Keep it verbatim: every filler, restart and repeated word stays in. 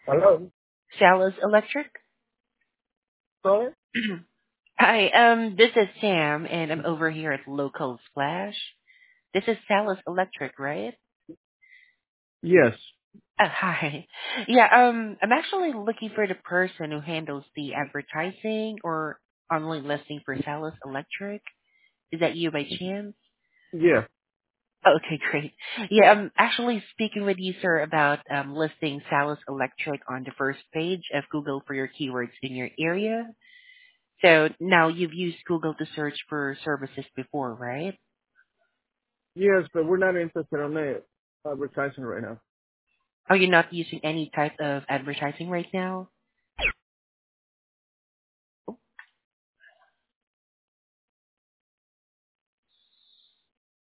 Hello? Salas Electric. Sorry? Hi, um, this is Sam, and I'm over here at Local Splash. This is Salas Electric, right? Yes. Uh, hi. Yeah, um, I'm actually looking for the person who handles the advertising or online listing for Salas Electric. Is that you by chance? Yeah. Okay, great. Yeah, I'm actually speaking with you, sir, about um, listing Salas Electric on the first page of Google for your keywords in your area. So now you've used Google to search for services before, right? Yes, but we're not interested on the advertising right now. Are you not using any type of advertising right now?